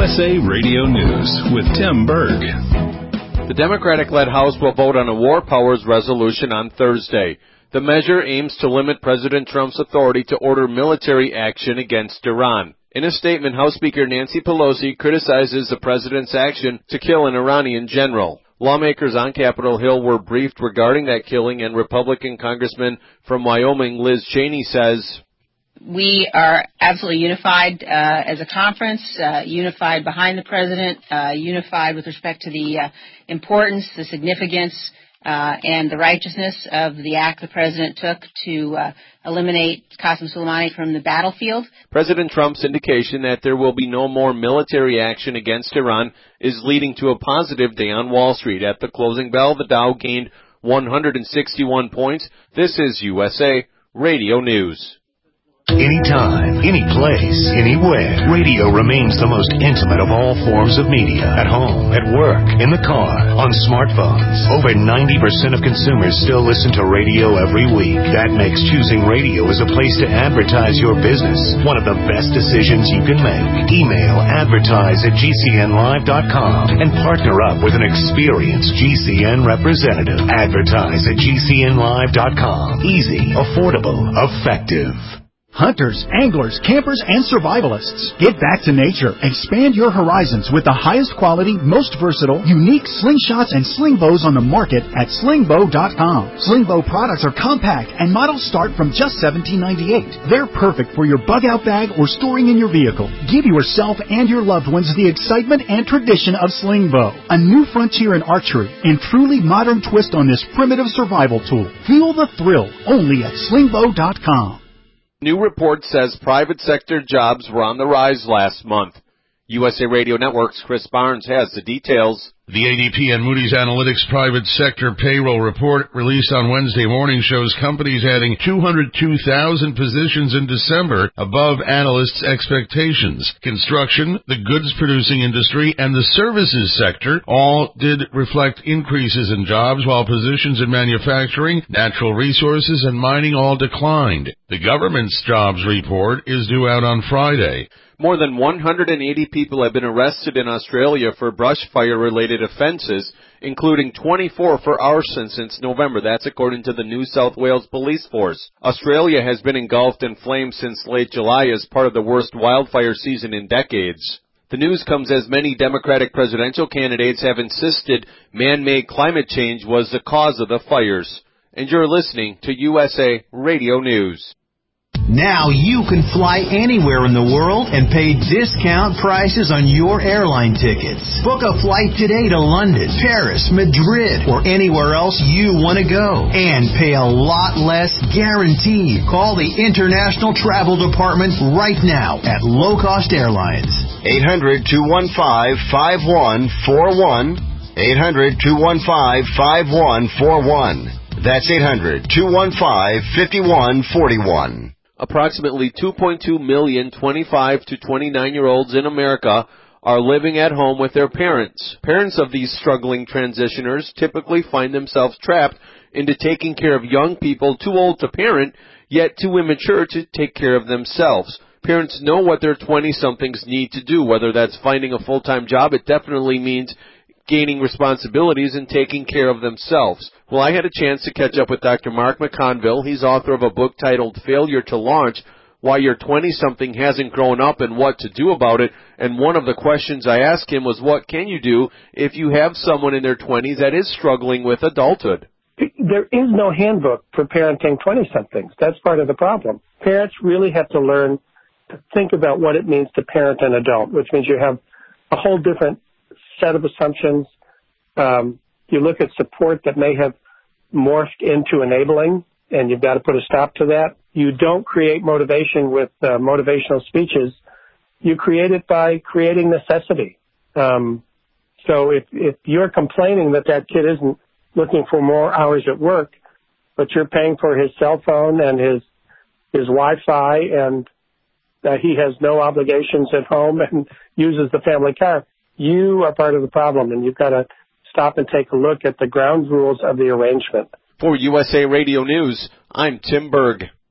USA Radio News with Tim Berg. The Democratic-led House will vote on a war powers resolution on Thursday. The measure aims to limit President Trump's authority to order military action against Iran. In a statement, House Speaker Nancy Pelosi criticizes the president's action to kill an Iranian general. Lawmakers on Capitol Hill were briefed regarding that killing, and Republican Congressman from Wyoming, Liz Cheney, says, "We are absolutely unified as a conference, unified behind the president, unified with respect to the importance, the significance, and the righteousness of the act the president took to eliminate Qasem Soleimani from the battlefield." President Trump's indication that there will be no more military action against Iran is leading to a positive day on Wall Street. At the closing bell, the Dow gained 161 points. This is USA Radio News. Anytime, any place, anywhere. Radio remains the most intimate of all forms of media. At home, at work, in the car, on smartphones. Over 90% of consumers still listen to radio every week. That makes choosing radio as a place to advertise your business one of the best decisions you can make. Email advertise@gcnlive.com and partner up with an experienced GCN representative. Advertise at gcnlive.com. Easy, affordable, effective. Hunters, anglers, campers, and survivalists. Get back to nature. Expand your horizons with the highest quality, most versatile, unique slingshots and sling bows on the market at slingbow.com. Slingbow products are compact and models start from just $17.98. They're perfect for your bug-out bag or storing in your vehicle. Give yourself and your loved ones the excitement and tradition of Slingbow, a new frontier in archery and truly modern twist on this primitive survival tool. Feel the thrill only at slingbow.com. New report says private sector jobs were on the rise last month. USA Radio Network's Chris Barnes has the details. The ADP and Moody's Analytics private sector payroll report released on Wednesday morning shows companies adding 202,000 positions in December, above analysts' expectations. Construction, the goods-producing industry, and the services sector all did reflect increases in jobs, while positions in manufacturing, natural resources, and mining all declined. The government's jobs report is due out on Friday. More than 180 people have been arrested in Australia for brush fire-related offenses, including 24 for arson since November. That's according to the New South Wales Police Force. Australia has been engulfed in flames since late July as part of the worst wildfire season in decades. The news comes as many Democratic presidential candidates have insisted man-made climate change was the cause of the fires. And you're listening to USA Radio News. Now you can fly anywhere in the world and pay discount prices on your airline tickets. Book a flight today to London, Paris, Madrid, or anywhere else you want to go. And pay a lot less guaranteed. Call the International Travel Department right now at Low Cost Airlines. 800-215-5141. 800-215-5141. That's 800-215-5141. Approximately 2.2 million 25 to 29-year-olds in America are living at home with their parents. Parents of these struggling transitioners typically find themselves trapped into taking care of young people too old to parent, yet too immature to take care of themselves. Parents know what their 20-somethings need to do, whether that's finding a full-time job. It definitely means gaining responsibilities and taking care of themselves. Well, I had a chance to catch up with Dr. Mark McConville. He's author of a book titled Failure to Launch, Why Your 20-something Hasn't Grown Up and What to Do About It. And one of the questions I asked him was, what can you do if you have someone in their 20s that is struggling with adulthood? There is no handbook for parenting 20-somethings. That's part of the problem. Parents really have to learn to think about what it means to parent an adult, which means you have a whole different set of assumptions. You look at support that may have morphed into enabling, and you've got to put a stop to that. You don't create motivation with motivational speeches. You create it by creating necessity. So if you're complaining that kid isn't looking for more hours at work, but you're paying for his cell phone and his Wi-Fi, and he has no obligations at home and uses the family car, you are part of the problem, and you've got to stop and take a look at the ground rules of the arrangement. For USA Radio News, I'm Tim Berg.